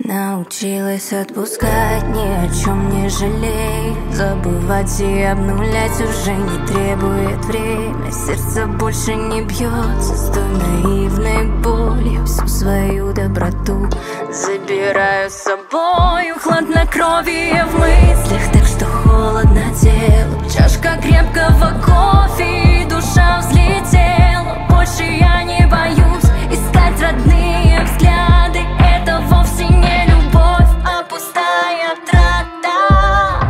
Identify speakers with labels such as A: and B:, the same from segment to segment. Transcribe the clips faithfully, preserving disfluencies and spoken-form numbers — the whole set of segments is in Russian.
A: Научилась отпускать, ни о чем не жалей. Забывать и обнулять уже не требует время. Сердце больше не бьется с той наивной болью. Всю свою доброту забираю с собой. Хладнокровие в мыслях, так что холодно телу. Чашка крепкого кофе, и душа взлетела. Больше я не боюсь искать родные взгляды. Это вовсе не любовь, а пустая трата.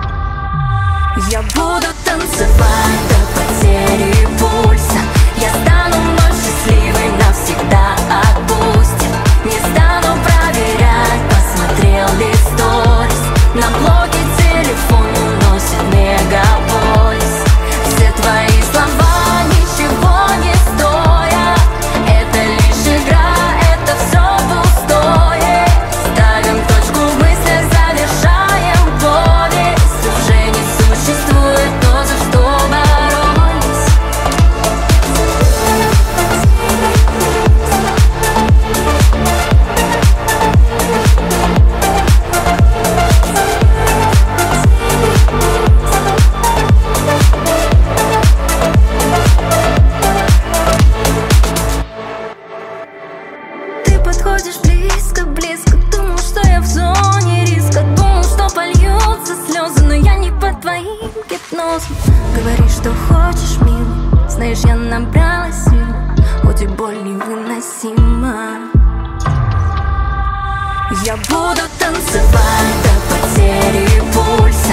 A: Я буду танцевать до потери пульса. Я стану вновь счастливой, навсегда отпустит. Не стану проверять, посмотрел ли сторис. На блоке телефон уносит мегаполис. Все твои слова ничего не стоят. Это лишь игра, это все пустое. Ставим точку в мыслях, завершаем повесть. Уже не существует то, за что боролись. Ты подходишь близко, близко. Думал, что я в зоне риска. Думал, что польются слезы, но я не под твоим гипнозом. Говоришь, что хочешь, милый. Знаешь, я набралась сил, хоть и боль невыносима. Я буду танцевать до потери пульса.